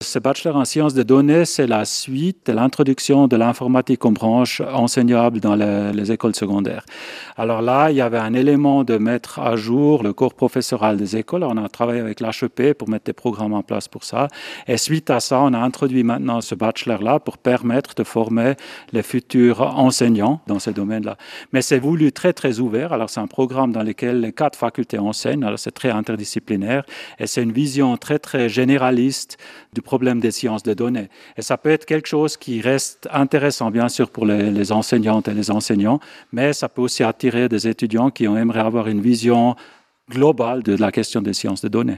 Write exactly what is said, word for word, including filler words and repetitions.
ce bachelor en sciences de données, c'est la suite de l'introduction de l'informatique comme branche enseignable dans les, les écoles secondaires. Alors là, il y avait un élément de mettre à jour le corps professoral des écoles. On a travaillé avec l'H E P pour mettre des programmes en place pour ça. Et suite à ça, on a introduit maintenant ce bachelor-là pour permettre de former les futurs enseignants dans ce domaine-là. Mais c'est voulu très, très ouvert. Alors, c'est un programme dans lequel les quatre facultés enseignent. Alors, c'est très interdisciplinaire et c'est une vision très, très généraliste du problème des sciences de données. Et ça peut être quelque chose qui reste intéressant, bien sûr, pour les, les enseignantes et les enseignants, mais ça peut aussi attirer des étudiants qui aimeraient avoir une vision globale de la question des sciences de données.